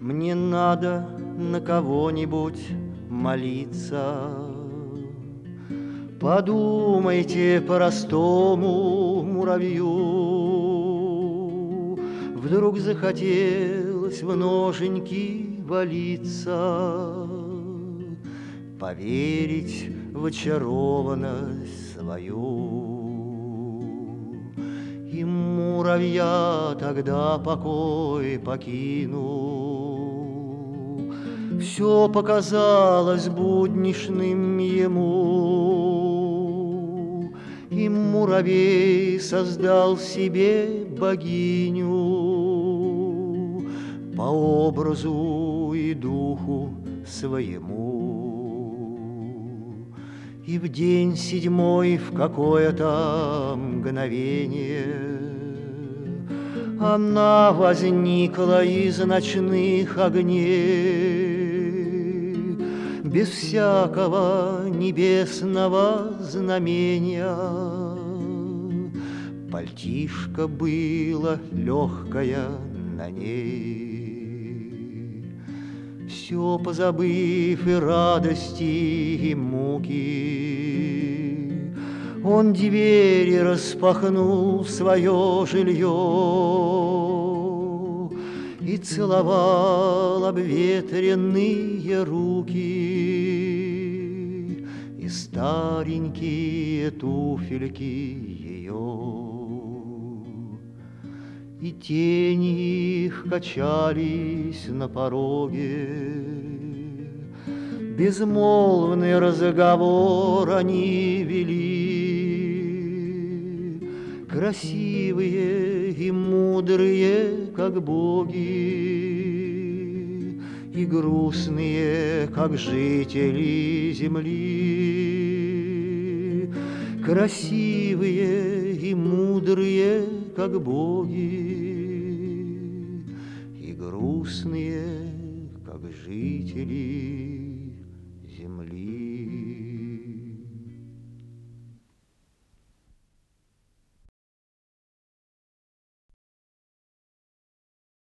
Мне надо на кого-нибудь молиться. Подумайте простому муравью, вдруг захотелось в ноженьки валиться, поверить в очарованность свою. И муравья тогда покой покинул. Все показалось буднишным ему, и муравей создал себе богиню по образу и духу своему. И в день седьмой в какое-то мгновение она возникла из ночных огней, без всякого небесного знамения. Пальтишко было легкое на ней. Все позабыв и радости, и муки, он двери распахнул в свое жилье и целовал обветренные руки и старенькие туфельки ее. И тени их качались на пороге, безмолвный разговор они вели, красивые и мудрые, как боги, и грустные, как жители земли, красивые и мудрые, как боги, и грустные, как жители земли.